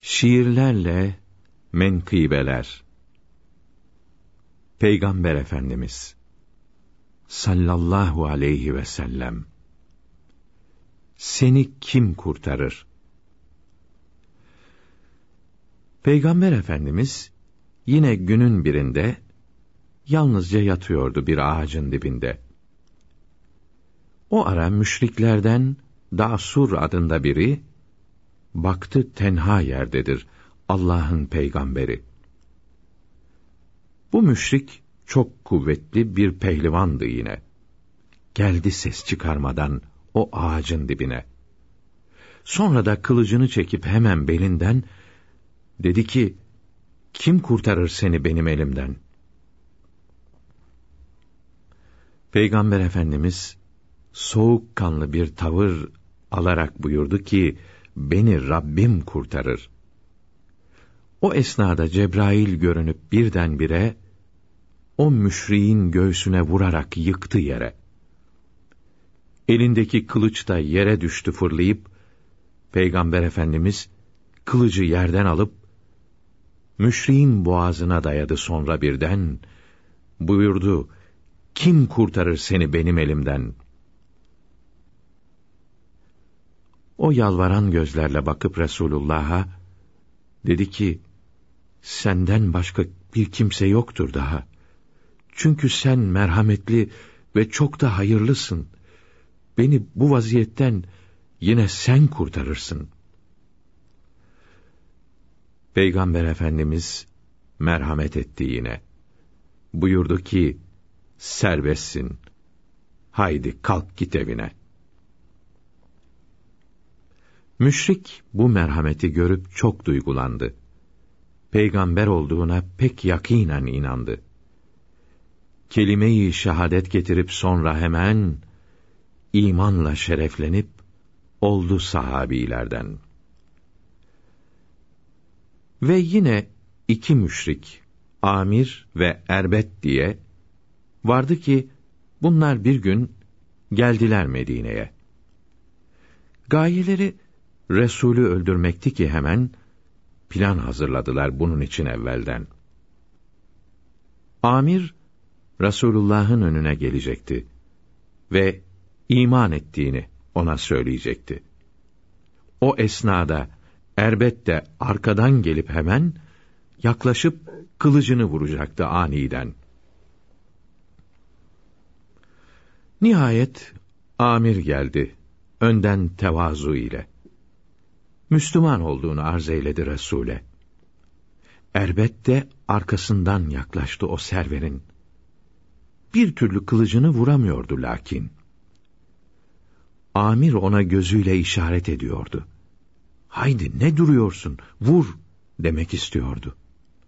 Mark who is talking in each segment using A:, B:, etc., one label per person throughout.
A: Şiirlerle menkıbeler. Peygamber Efendimiz sallallahu aleyhi ve sellem, seni kim kurtarır? Peygamber Efendimiz yine günün birinde yalnızca yatıyordu bir ağacın dibinde. O ara müşriklerden Dasur adında biri baktı, tenha yerdedir Allah'ın peygamberi. Bu müşrik çok kuvvetli bir pehlivandı yine. Geldi ses çıkarmadan o ağacın dibine. Sonra da kılıcını çekip hemen belinden dedi ki, kim kurtarır seni benim elimden? Peygamber Efendimiz soğukkanlı bir tavır alarak buyurdu ki, beni Rabbim kurtarır. O esnada Cebrail görünüp birdenbire o müşriğin göğsüne vurarak yıktı yere. Elindeki kılıç da yere düştü fırlayıp, Peygamber Efendimiz kılıcı yerden alıp müşriğin boğazına dayadı, sonra birden buyurdu, kim kurtarır seni benim elimden? O yalvaran gözlerle bakıp Resulullah'a dedi ki, senden başka bir kimse yoktur daha. Çünkü sen merhametli ve çok da hayırlısın. Beni bu vaziyetten yine sen kurtarırsın. Peygamber Efendimiz merhamet etti yine. Buyurdu ki, serbestsin. Haydi kalk git evine. Müşrik bu merhameti görüp çok duygulandı. Peygamber olduğuna pek yakînen inandı. Kelime-i şehadet getirip sonra hemen imanla şereflenip oldu sahabilerden. Ve yine iki müşrik, Amir ve Erbet diye vardı ki, bunlar bir gün geldiler Medine'ye. Gayeleri Resulü öldürmekti ki hemen plan hazırladılar bunun için evvelden. Amir Resulullah'ın önüne gelecekti ve iman ettiğini ona söyleyecekti. O esnada Erbet de arkadan gelip hemen yaklaşıp kılıcını vuracaktı aniden. Nihayet Amir geldi, önden tevazu ile. Müslüman olduğunu arz eyledi Resul'e. Erbet de arkasından yaklaştı o serverin. Bir türlü kılıcını vuramıyordu lakin. Amir ona gözüyle işaret ediyordu. Haydi ne duruyorsun, vur demek istiyordu.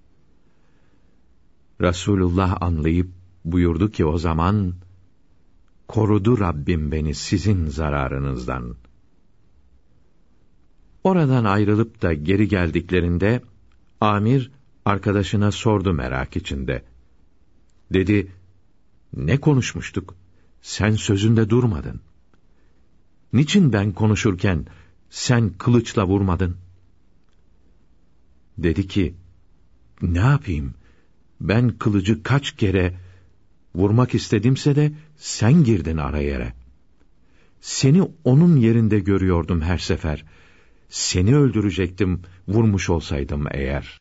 A: Resulullah anlayıp buyurdu ki o zaman, korudu Rabbim beni sizin zararınızdan. Oradan ayrılıp da geri geldiklerinde, Amir arkadaşına sordu merak içinde. Dedi, ne konuşmuştuk? Sen sözünde durmadın. Niçin ben konuşurken sen kılıçla vurmadın? Dedi ki, ne yapayım? Ben kılıcı kaç kere vurmak istedimse de sen girdin araya. Seni onun yerinde görüyordum her sefer. Seni öldürecektim vurmuş olsaydım eğer.